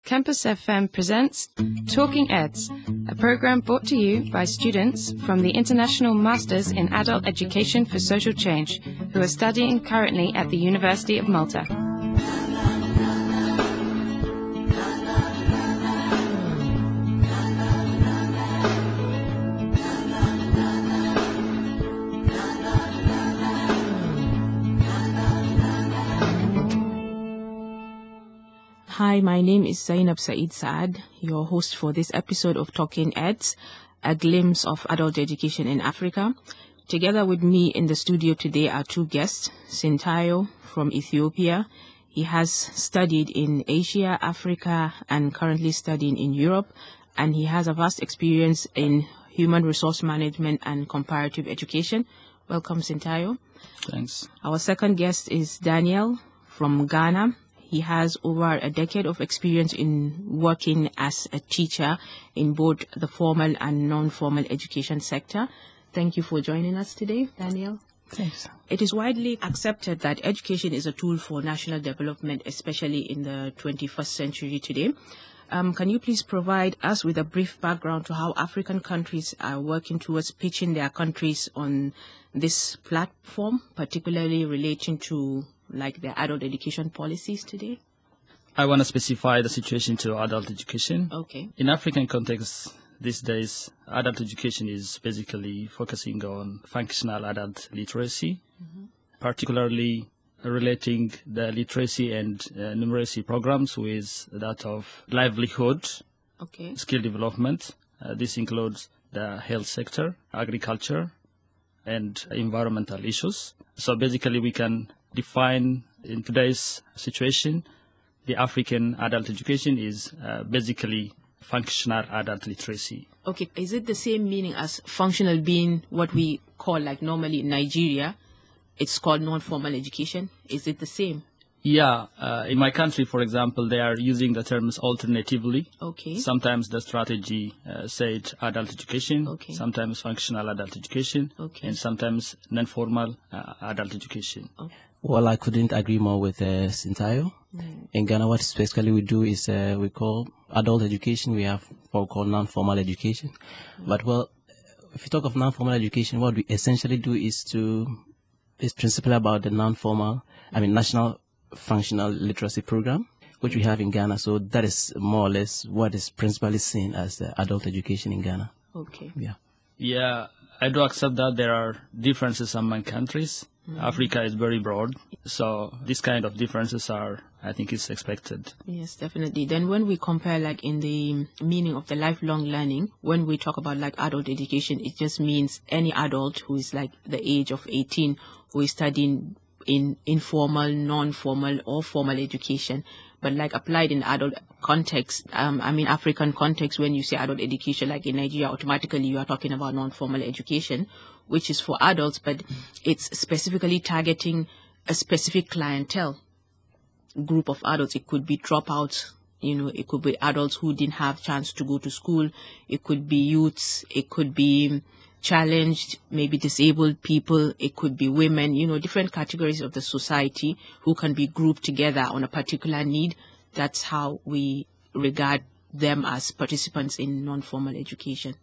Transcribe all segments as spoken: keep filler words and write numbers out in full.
Campus F M presents Talking Eds, a program brought to you by students from the International Masters in Adult Education for Social Change, who are studying currently at the University of Malta. Hi, my name is Zainab Saeed Saad, your host for this episode of Talking Eds, a glimpse of adult education in Africa. Together with me in the studio today are two guests, Sintayo from Ethiopia. He has studied in Asia, Africa, and currently studying in Europe, and he has a vast experience in human resource management and comparative education. Welcome, Sintayo. Thanks. Our second guest is Daniel from Ghana. He has over a decade of experience in working as a teacher in both the formal and non-formal education sector. Thank you for joining us today, Daniel. Thanks. It is widely accepted that education is a tool for national development, especially in the twenty-first century today. Um, can you please provide us with a brief background to how African countries are working towards pitching their countries on this platform, particularly relating to like their adult education policies today? I want to specify the situation to adult education. Okay. In African context these days, adult education is basically focusing on functional adult literacy, mm-hmm. particularly relating the literacy and uh, numeracy programs with that of livelihood, okay. skill development. Uh, this includes the health sector, agriculture, and environmental issues. So basically we can define in today's situation, the African adult education is uh, basically functional adult literacy. Okay, is it the same meaning as functional being what we call like normally in Nigeria, it's called non-formal education? Is it the same? Yeah, uh, in my country, for example, they are using the terms alternatively. Okay. Sometimes the strategy uh, said adult education, okay. sometimes functional adult education, okay. and sometimes non-formal uh, adult education. Okay. Well, I couldn't agree more with uh, Sintayo. Mm. In Ghana, what specifically we do is uh, we call adult education, we have what we call non-formal education. Mm. But, well, if you talk of non-formal education, what we essentially do is to, is principally about the non-formal, I mean, national functional literacy program, which we have in Ghana. So that is more or less what is principally seen as the adult education in Ghana. Okay. Yeah. Yeah, I do accept that there are differences among countries. Mm-hmm. Africa is very broad, so these kind of differences are, I think, is expected. Yes, definitely. Then when we compare, like, in the meaning of the lifelong learning, when we talk about, like, adult education, it just means any adult who is, like, the age of eighteen who is studying in informal, non-formal, or formal education. But, like, applied in adult context, um, I mean, African context, when you say adult education, like in Nigeria, automatically you are talking about non-formal education, which is for adults, but it's specifically targeting a specific clientele, group of adults. It could be dropouts, you know, it could be adults who didn't have chance to go to school. It could be youths. It could be challenged, maybe disabled people. It could be women, you know, different categories of the society who can be grouped together on a particular need. That's how we regard them as participants in non-formal education.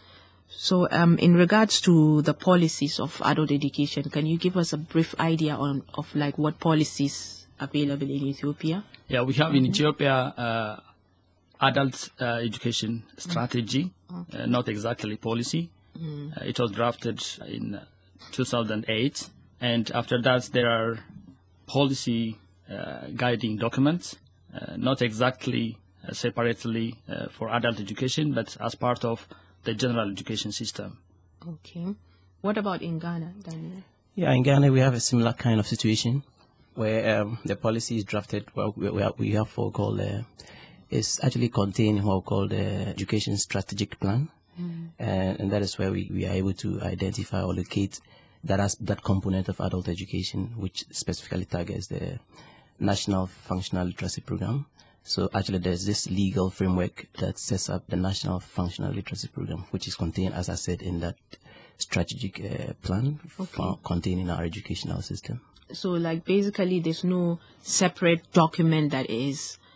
So um, in regards to the policies of adult education, can you give us a brief idea on of like what policies available in Ethiopia? Yeah, we have mm-hmm. in Ethiopia uh, adult uh, education strategy, okay. uh, not exactly policy. Mm. Uh, it was drafted in uh, two thousand eight, and after that there are policy uh, guiding documents, uh, not exactly uh, separately uh, for adult education, but as part of the general education system. Okay. What about in Ghana, Daniel? Yeah, in Ghana we have a similar kind of situation where um, the policy is drafted. Well, we, we have, we have what we call uh, it's actually contained what we call the education strategic plan. Mm. And, and that is where we, we are able to identify or locate that as that component of adult education, which specifically targets the National Functional Literacy Program. So actually there's this legal framework that sets up the National Functional Literacy Program, which is contained, as I said, in that strategic uh, plan okay. for containing our educational system. So like basically there's no separate document that is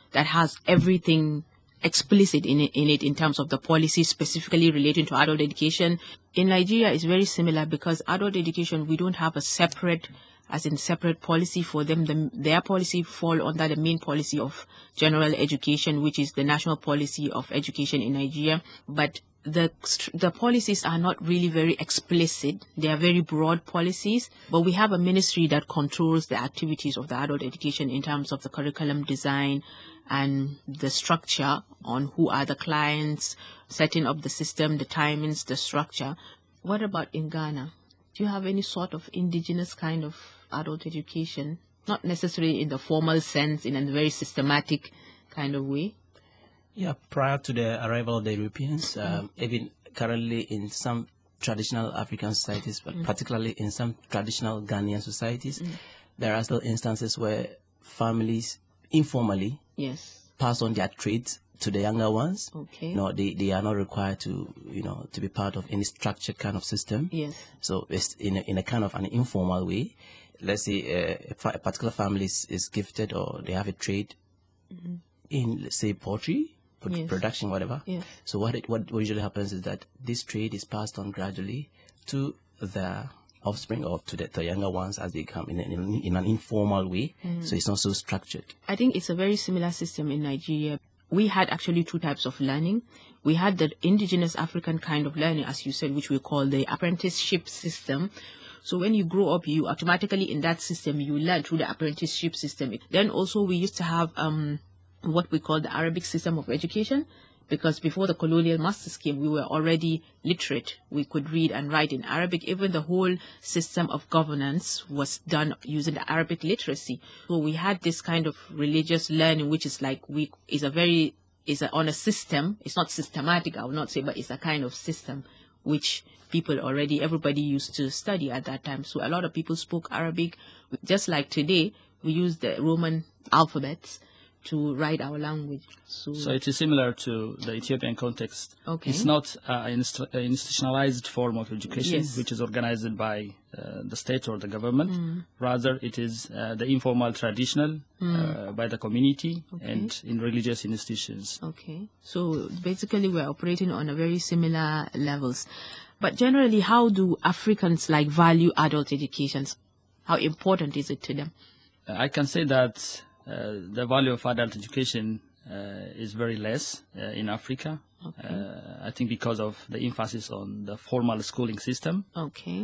that has everything explicit in it, in it in terms of the policy specifically relating to adult education. In Nigeria, it's very similar because adult education, we don't have a separate, as in separate policy for them. The, their policy fall under the main policy of general education, which is the national policy of education in Nigeria. But the the policies are not really very explicit. They are very broad policies, but we have a ministry that controls the activities of the adult education in terms of the curriculum design and the structure on who are the clients, setting up the system, the timings, the structure. What about in Ghana? Do you have any sort of indigenous kind of adult education? Not necessarily in the formal sense, in a very systematic kind of way? Yeah, prior to the arrival of the Europeans, um, mm. even currently in some traditional African societies, but mm. particularly in some traditional Ghanaian societies, mm. there are still instances where families informally yes. pass on their trades to the younger ones. Okay. You know, they, they are not required to, you know, to be part of any structured kind of system. Yes. So it's in a, in a kind of an informal way. Let's say uh, a particular family is, is gifted or they have a trade mm-hmm. in, let's say, poultry, yes. production, whatever. Yes. So what, it, what usually happens is that this trade is passed on gradually to the offspring or to the, the younger ones as they come in, in, in an informal way. Mm. So it's not so structured. I think it's a very similar system in Nigeria. We had actually two types of learning. We had the indigenous African kind of learning, as you said, which we call the apprenticeship system. So when you grow up, you automatically in that system, you learn through the apprenticeship system. Then also we used to have um, what we call the Arabic system of education, because before the colonial masters came, we were already literate. We could read and write in Arabic. Even the whole system of governance was done using the Arabic literacy. So we had this kind of religious learning, which is like we is a very is a, on a system. It's not systematic, I will not say, but it's a kind of system which people already everybody used to study at that time. So a lot of people spoke Arabic. Just like today, we use the Roman alphabets to write our language. So, so it is similar to the Ethiopian context. Okay. It's not uh, an inst- institutionalized form of education, yes. which is organized by uh, the state or the government. Mm. Rather, it is uh, the informal traditional mm. uh, by the community okay. and in religious institutions. Okay. So basically, we're operating on a very similar levels. But generally, how do Africans like value adult education? How important is it to them? Uh, I can say that Uh, the value of adult education uh, is very less uh, in Africa. Okay. Uh, I think because of the emphasis on the formal schooling system. Okay.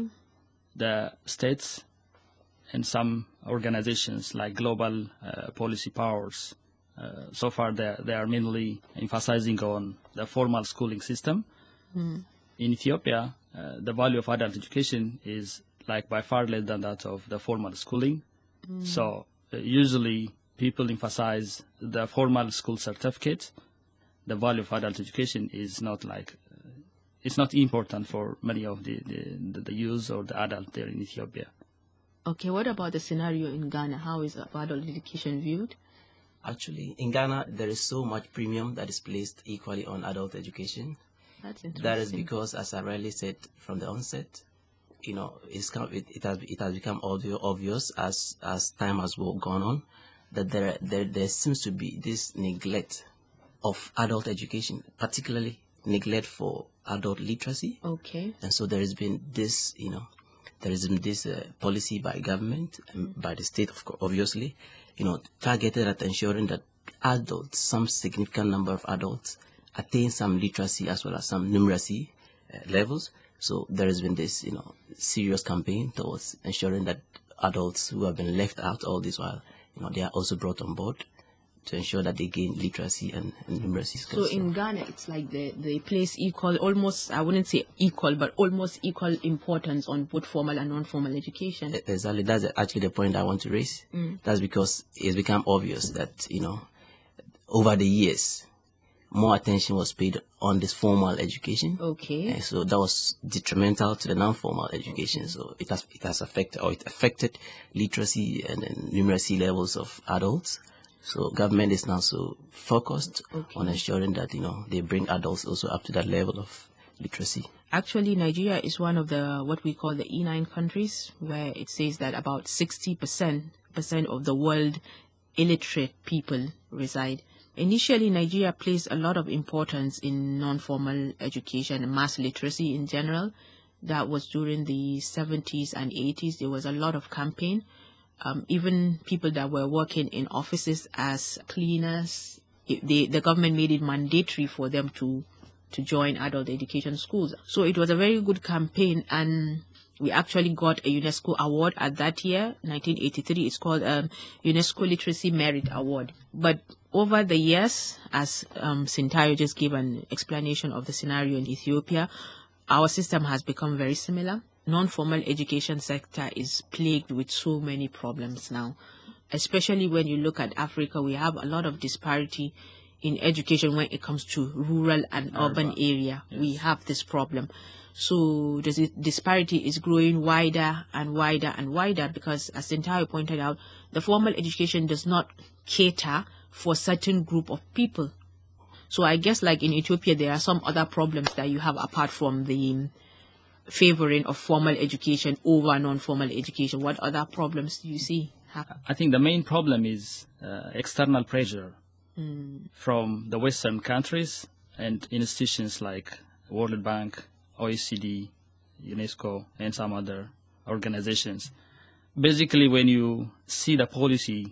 The states and some organizations like global uh, policy powers, uh, so far they, they are mainly emphasizing on the formal schooling system. Mm. In Ethiopia, uh, the value of adult education is like by far less than that of the formal schooling. Mm. So uh, usually people emphasize the formal school certificate. The value of adult education is not like, uh, it's not important for many of the, the, the youth or the adult there in Ethiopia. Okay, what about the scenario in Ghana? How is adult education viewed? Actually, in Ghana, there is so much premium that is placed equally on adult education. That's interesting. That is because, as I rightly said from the onset, you know, it's kind of, it, it has it has become obvious as as time has gone on, that there, there there seems to be this neglect of adult education, particularly neglect for adult literacy. Okay. And so there has been this, you know, there has been this uh, policy by government and mm. by the state, of course, obviously, you know, targeted at ensuring that adults, some significant number of adults, attain some literacy as well as some numeracy uh, levels. So there has been this, you know, serious campaign towards ensuring that adults who have been left out all this while, you know, they are also brought on board to ensure that they gain literacy and, and numeracy skills. So in Ghana, it's like they, they place equal, almost, I wouldn't say equal, but almost equal importance on both formal and non-formal education. Exactly. That's actually the point I want to raise. Mm. That's because it's become obvious that, you know, over the years, more attention was paid on this formal education. Okay. And so that was detrimental to the non-formal education. Okay. So it has it has affected or it affected literacy and, and numeracy levels of adults. So government is now so focused okay. on ensuring that, you know, they bring adults also up to that level of literacy. Actually, Nigeria is one of the what we call the E nine countries, where it says that about sixty percent percent of the world illiterate people reside. Initially, Nigeria placed a lot of importance in non-formal education and mass literacy in general. That was during the seventies and eighties. There was a lot of campaign. Um, even people that were working in offices as cleaners, it, they, the government made it mandatory for them to, to join adult education schools. So it was a very good campaign, and we actually got a UNESCO award at that year, nineteen eighty-three. It's called um, UNESCO Literacy Merit Award. But over the years, as um, Sintayo just gave an explanation of the scenario in Ethiopia, our system has become very similar. Non-formal education sector is plagued with so many problems now, especially when you look at Africa. We have a lot of disparity in education when it comes to rural and urban, urban area. Yes. We have this problem. So the disparity is growing wider and wider and wider because, as Sintayo pointed out, the formal education does not cater for a certain group of people. So I guess like in Ethiopia, there are some other problems that you have apart from the favoring of formal education over non-formal education. What other problems do you see happen? I think the main problem is uh, external pressure mm. from the Western countries and institutions like World Bank, O E C D, UNESCO, and some other organizations. Basically, when you see the policy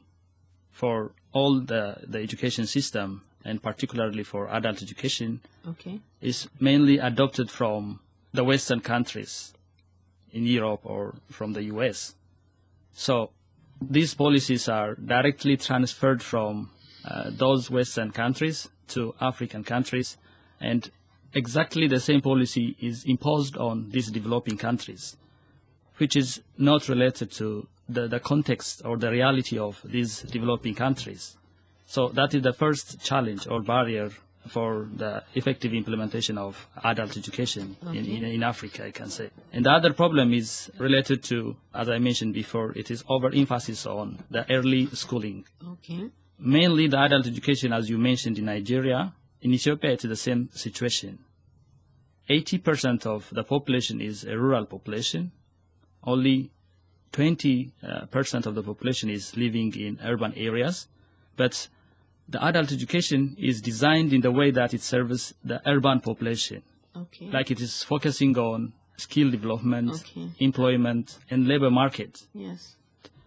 for all the, the education system, and particularly for adult education, okay, is mainly adopted from the Western countries in Europe or from the U S. So these policies are directly transferred from uh, those Western countries to African countries, and exactly the same policy is imposed on these developing countries, which is not related to the, the context or the reality of these developing countries. So that is the first challenge or barrier for the effective implementation of adult education okay. in, in, in Africa, I can say. And the other problem is related to, as I mentioned before, it is overemphasis on the early schooling. Okay. Mainly the adult education, as you mentioned, in Nigeria. In Ethiopia, it is the same situation. eighty percent of the population is a rural population. Only twenty percent of the population is living in urban areas. But the adult education is designed in the way that it serves the urban population. Okay. Like it is focusing on skill development, okay. employment, and labor market. Yes.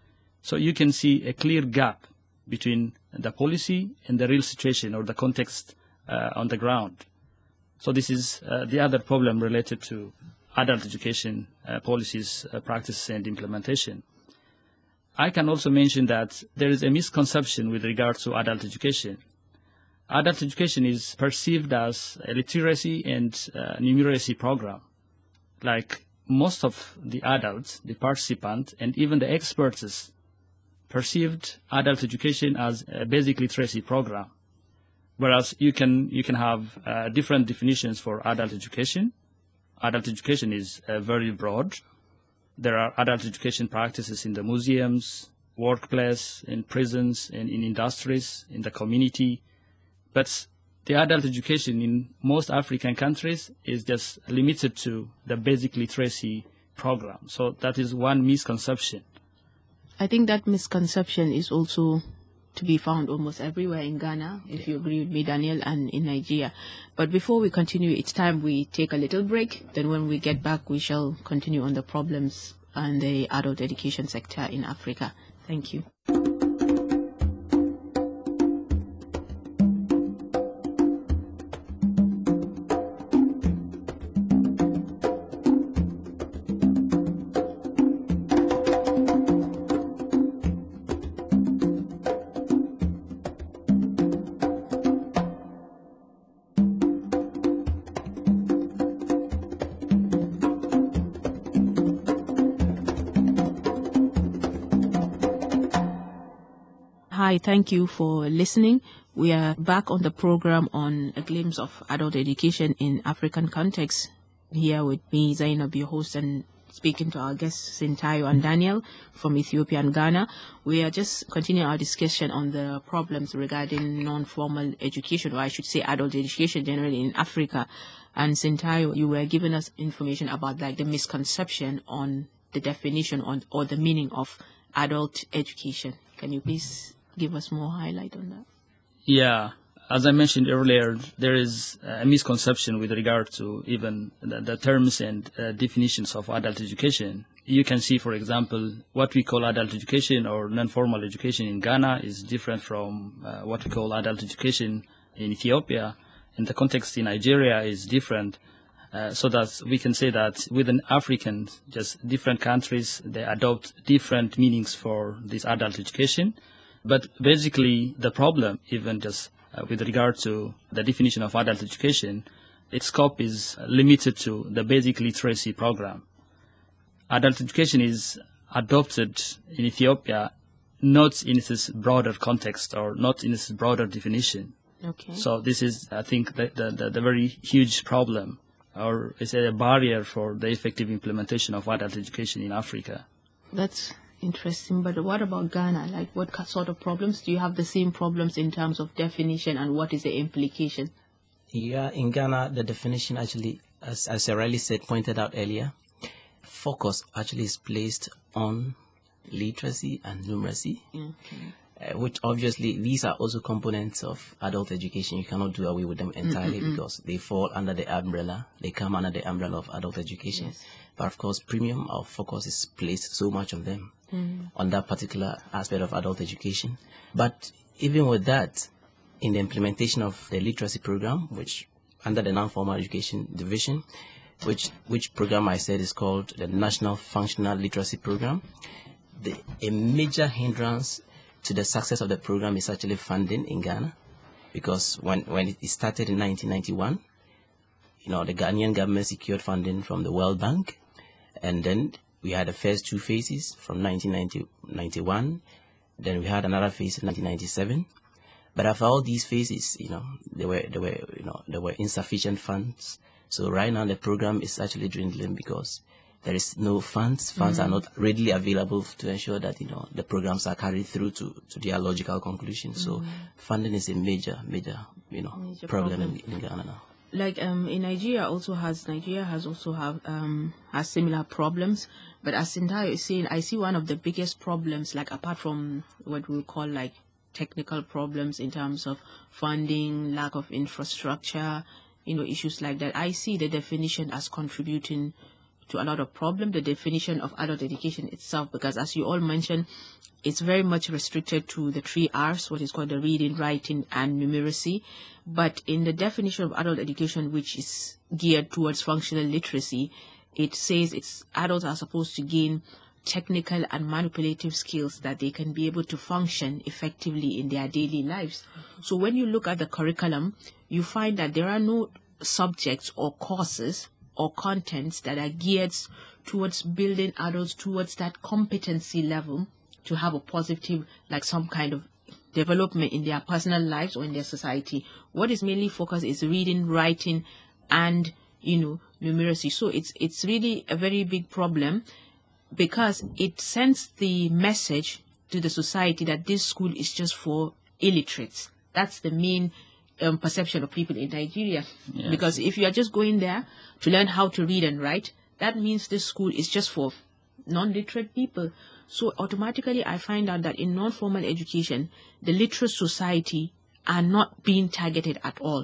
So you can see a clear gap between the policy and the real situation or the context uh, on the ground. So this is uh, the other problem related to adult education uh, policies, uh, practices, and implementation. I can also mention that there is a misconception with regard to adult education. Adult education is perceived as a literacy and uh, numeracy program. Like most of the adults, the participants, and even the experts perceived adult education as a basic literacy program. Whereas you can, you can have uh, different definitions for adult education. Adult education is uh, very broad. There are adult education practices in the museums, workplace, in prisons, and in industries, in the community. But the adult education in most African countries is just limited to the basic literacy program. So that is one misconception. I think that misconception is also to be found almost everywhere in Ghana, if you agree with me, Daniel, and in Nigeria. But before we continue, it's time we take a little break. Then when we get back, we shall continue on the problems and the adult education sector in Africa. Thank you. Hi, thank you for listening. We are back on the program on a glimpse of adult education in African context. Here with me, Zainab, your host, and speaking to our guests, Sintayo and Daniel from Ethiopia and Ghana. We are just continuing our discussion on the problems regarding non-formal education, or I should say adult education generally in Africa. And Sintayo, you were giving us information about like the misconception on the definition on or the meaning of adult education. Can you please give us more highlight on that? Yeah, as I mentioned earlier, there is a misconception with regard to even the, the terms and uh, definitions of adult education. You can see, for example, what we call adult education or non-formal education in Ghana is different from uh, what we call adult education in Ethiopia, and the context in Nigeria is different. Uh, so that we can say that within African, just different countries, they adopt different meanings for this adult education. But basically, the problem, even just uh, with regard to the definition of adult education, its scope is limited to the basic literacy program. Adult education is adopted in Ethiopia not in its broader context or not in its broader definition. Okay. So this is, I think, the, the, the, the very huge problem, or is a barrier for the effective implementation of adult education in Africa. That's interesting. But what about Ghana? Like, what sort of problems? Do you have the same problems in terms of definition, and what is the implication? Yeah, in Ghana, the definition actually, as, as Riley said, pointed out earlier, focus actually is placed on literacy and numeracy, Okay. uh, which obviously these are also components of adult education. You cannot do away with them entirely mm-hmm. because they fall under the umbrella, they come under the umbrella of adult education. Yes. But of course, premium or focus is placed so much on them, mm. on that particular aspect of adult education. But even with that, in the implementation of the literacy program, which under the non-formal education division, which which program I said is called the National Functional Literacy Program, the, a major hindrance to the success of the program is actually funding in Ghana, because when, when it started in nineteen ninety-one, you know, the Ghanaian government secured funding from the World Bank, and then we had the first two phases from nineteen ninety-one, then we had another phase in nineteen ninety-seven. But after all these phases, you know, there were there were you know there were insufficient funds. So right now the program is actually dwindling because there is no funds. Funds mm-hmm. are not readily available to ensure that, you know, the programs are carried through to, to their logical conclusion. Mm-hmm. So funding is a major, major, you know, major problem, problem. In, in Ghana now. Like um, in Nigeria also has Nigeria has also have um has similar problems. But as Sintayo is saying, I see one of the biggest problems, like apart from what we call like technical problems in terms of funding, lack of infrastructure, you know, issues like that. I see the definition as contributing to a lot of problem, the definition of adult education itself, because as you all mentioned, it's very much restricted to the three R's, what is called the reading, writing, and numeracy. But in the definition of adult education, which is geared towards functional literacy, it says it's adults are supposed to gain technical and manipulative skills that they can be able to function effectively in their daily lives. So when you look at the curriculum, you find that there are no subjects or courses or contents that are geared towards building adults towards that competency level to have a positive, like some kind of development in their personal lives or in their society. What is mainly focused is reading, writing, and, you know, numeracy. So it's it's really a very big problem, because it sends the message to the society that this school is just for illiterates. That's the main um, perception of people in Nigeria. Yes. Because if you are just going there to learn how to read and write, that means this school is just for non-literate people. So automatically I find out that in non-formal education, the literate society are not being targeted at all.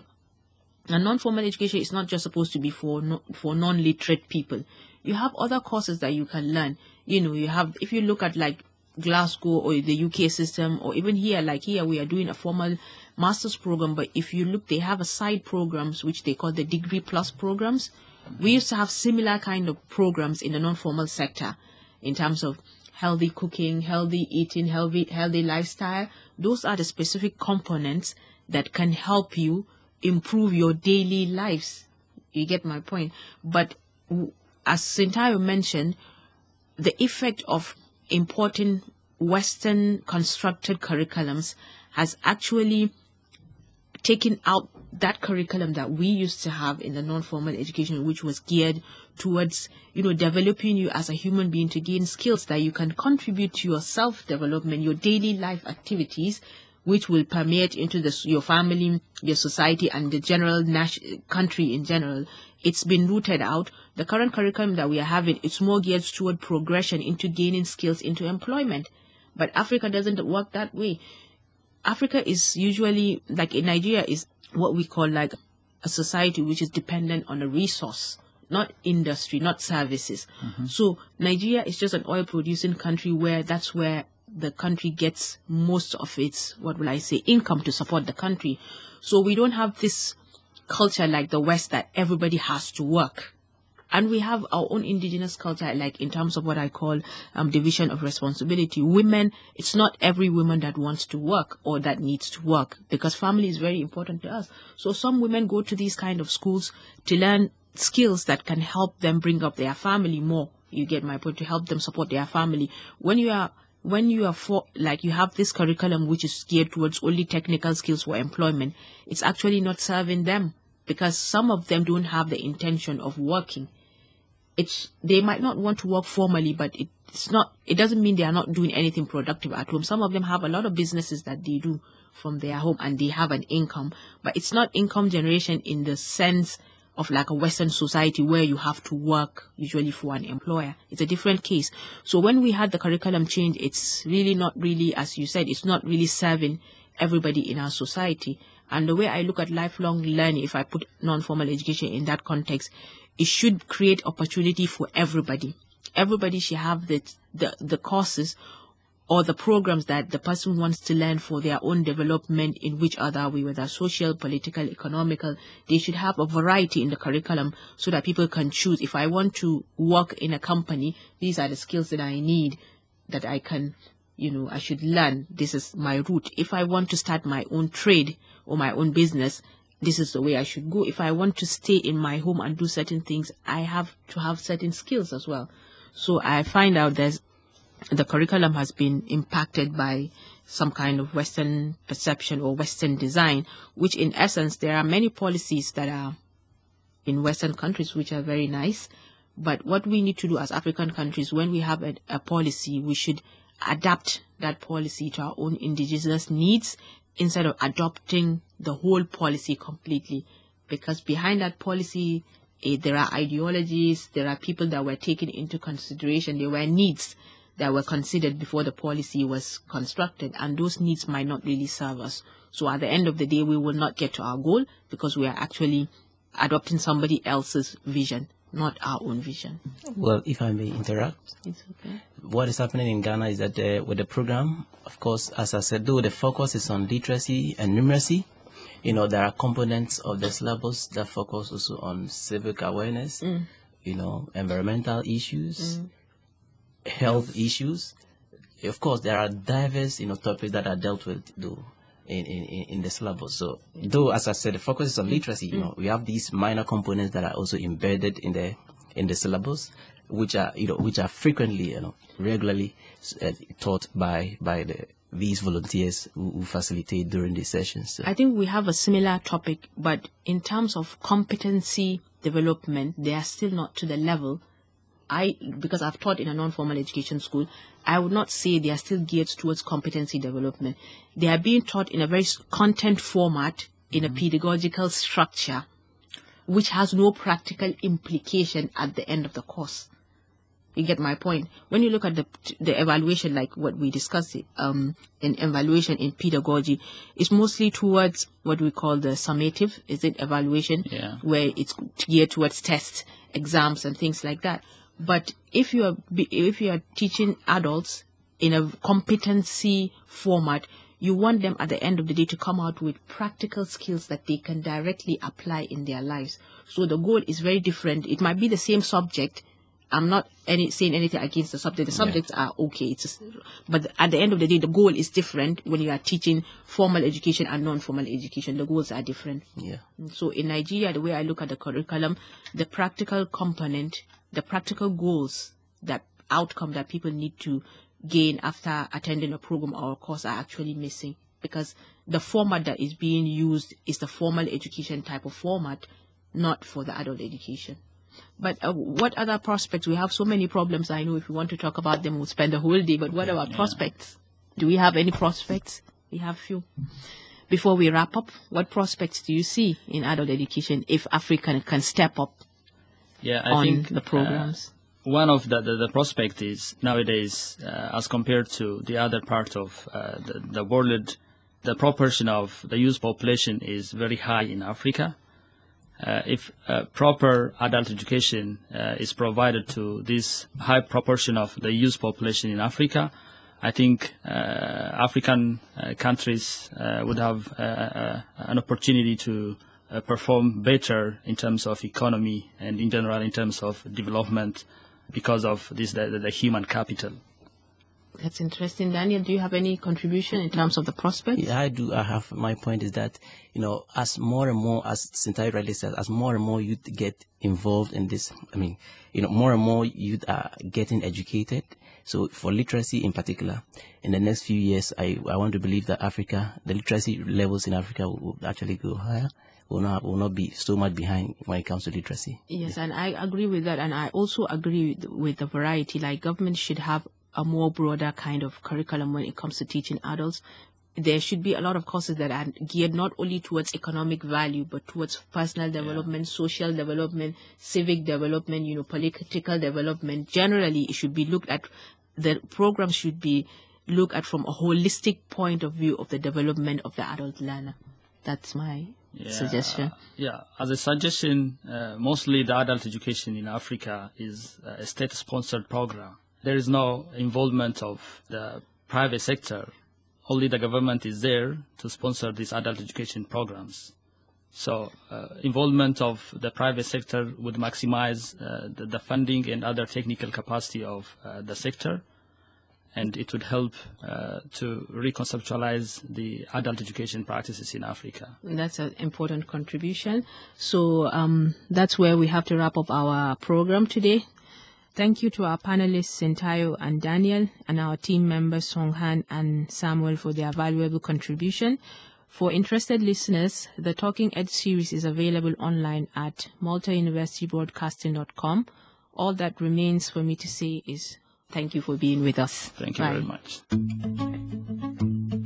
And non-formal education is not just supposed to be for no, for non-literate people. You have other courses that you can learn. You know, you have, if you look at like Glasgow or the U K system, or even here, like here, we are doing a formal master's program. But if you look, they have a side programs, which they call the Degree Plus programs. We used to have similar kind of programs in the non-formal sector in terms of healthy cooking, healthy eating, healthy, healthy lifestyle. Those are the specific components that can help you improve your daily lives. You get my point? But as Sintayo mentioned, the effect of importing Western constructed curriculums has actually taken out that curriculum that we used to have in the non-formal education, which was geared towards, you know, developing you as a human being to gain skills that you can contribute to your self-development, your daily life activities, which will permeate into the, your family, your society, and the general country in general. It's been rooted out. The current curriculum that we are having, it's more geared toward progression into gaining skills into employment. But Africa doesn't work that way. Africa is usually, like in Nigeria, is what we call like a society which is dependent on a resource, not industry, not services. Mm-hmm. So Nigeria is just an oil producing country where that's where the country gets most of its, what will I say, income to support the country. So we don't have this culture like the West that everybody has to work. And we have our own indigenous culture, like in terms of what I call um, division of responsibility. Women, it's not every woman that wants to work or that needs to work, because family is very important to us. So some women go to these kind of schools to learn skills that can help them bring up their family more. You get my point, to help them support their family. When you are When you are for, like you have this curriculum which is geared towards only technical skills for employment, it's actually not serving them, because some of them don't have the intention of working. It's, they might not want to work formally, but it, it's not, it doesn't mean they are not doing anything productive at home. Some of them have a lot of businesses that they do from their home and they have an income, but it's not income generation in the sense of like a Western society where you have to work usually for an employer. It's a different case. So when we had the curriculum change, it's really not really, as you said, it's not really serving everybody in our society. And the way I look at lifelong learning, if I put non-formal education in that context, it should create opportunity for everybody. Everybody should have the, the, the courses or the programs that the person wants to learn for their own development in which other way, whether social, political, economical. They should have a variety in the curriculum so that people can choose. If I want to work in a company, these are the skills that I need, that I can, you know, I should learn. This is my route. If I want to start my own trade or my own business, this is the way I should go. If I want to stay in my home and do certain things, I have to have certain skills as well. So I find out there's the curriculum has been impacted by some kind of Western perception or Western design, which in essence, there are many policies that are in Western countries which are very nice. But what we need to do as African countries, when we have a, a policy, we should adapt that policy to our own indigenous needs instead of adopting the whole policy completely. Because behind that policy, eh, there are ideologies, there are people that were taken into consideration, there were needs that were considered before the policy was constructed, and those needs might not really serve us. So at the end of the day, we will not get to our goal because we are actually adopting somebody else's vision, not our own vision. Well, if I may interrupt, it's okay. What is happening in Ghana is that uh, with the program, of course, as I said, though the focus is on literacy and numeracy, you know, there are components of the syllabus that focus also on civic awareness, mm. you know, environmental issues, mm. health issues. Of course, there are diverse, you know, topics that are dealt with, though, in, in, in the syllabus. So, though, as I said, the focus is on literacy, you know, we have these minor components that are also embedded in the in the syllabus, which are, you know, which are frequently, you know, regularly uh, taught by by the these volunteers who, who facilitate during these sessions. So. I think we have a similar topic, but in terms of competency development, they are still not to the level. I, because I've taught in a non-formal education school, I would not say they are still geared towards competency development. They are being taught in a very content format, in mm-hmm. a pedagogical structure, which has no practical implication at the end of the course. You get my point? When you look at the the evaluation, like what we discussed, um, in evaluation in pedagogy, it's mostly towards what we call the summative, is it evaluation, yeah. where it's geared towards tests, exams, and things like that. But if you are if you are teaching adults in a competency format, you want them at the end of the day to come out with practical skills that they can directly apply in their lives. So the goal is very different. It might be the same subject. I'm not any, saying anything against the subject. The subjects yeah. are okay. It's just, but at the end of the day, the goal is different when you are teaching formal education and non-formal education. The goals are different. Yeah. So in Nigeria, the way I look at the curriculum, the practical component, the practical goals, that outcome that people need to gain after attending a program or a course are actually missing, because the format that is being used is the formal education type of format, not for the adult education. But uh, what other prospects? We have so many problems. I know if we want to talk about them, we'll spend the whole day. But what about yeah. prospects? Do we have any prospects? We have few. Before we wrap up, what prospects do you see in adult education if Africa can step up yeah, I on think, the programs? Uh, one of the, the, the prospect is nowadays, uh, as compared to the other part of uh, the, the world, the proportion of the youth population is very high in Africa. Uh, if uh, proper adult education uh, is provided to this high proportion of the youth population in Africa, I think uh, African uh, countries uh, would have uh, uh, an opportunity to uh, perform better in terms of economy and in general in terms of development because of this the, the human capital. That's interesting. Daniel, do you have any contribution in terms of the prospects? Yeah, I do. I have. My point is that, you know, as more and more, as Sintai rightly said, as more and more youth get involved in this, I mean, you know, more and more youth are getting educated. So for literacy in particular, in the next few years, I, I want to believe that Africa, the literacy levels in Africa will, will actually go higher. Will not, will not be so much behind when it comes to literacy. Yes, yeah. And I agree with that. And I also agree with, with the variety. Like, government should have a more broader kind of curriculum when it comes to teaching adults. There should be a lot of courses that are geared not only towards economic value, but towards personal development, yeah. social development, civic development, you know, political development. Generally, it should be looked at, the program should be looked at from a holistic point of view of the development of the adult learner. That's my yeah. suggestion. Yeah, as a suggestion, uh, mostly the adult education in Africa is a state-sponsored program. There is no involvement of the private sector. Only the government is there to sponsor these adult education programs. So uh, involvement of the private sector would maximize uh, the, the funding and other technical capacity of uh, the sector, and it would help uh, to reconceptualize the adult education practices in Africa. That's an important contribution. So um, that's where we have to wrap up our program today. Thank you to our panelists, Sintayo and Daniel, and our team members, Songhan and Samuel, for their valuable contribution. For interested listeners, the Talking Ed series is available online at malta university broadcasting dot com. All that remains for me to say is thank you for being with us. Thank you Bye. very much.